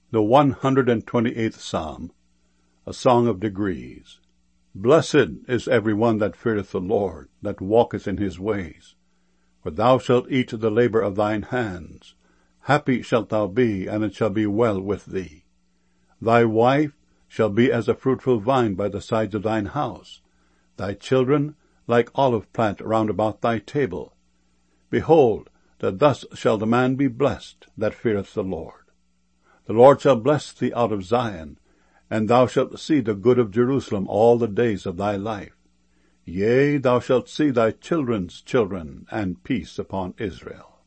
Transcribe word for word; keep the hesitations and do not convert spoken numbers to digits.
The one hundred and twenty-eighth Psalm, a song of degrees. Blessed is every one that feareth the Lord, that walketh in his ways. For thou shalt eat the labour of thine hands. Happy shalt thou be, and it shall be well with thee. Thy wife shall be as a fruitful vine by the sides of thine house, thy children like olive plant round about thy table. Behold, that thus shall the man be blessed that feareth the Lord. The Lord shall bless thee out of Zion, and thou shalt see the good of Jerusalem all the days of thy life. Yea, thou shalt see thy children's children, and peace upon Israel.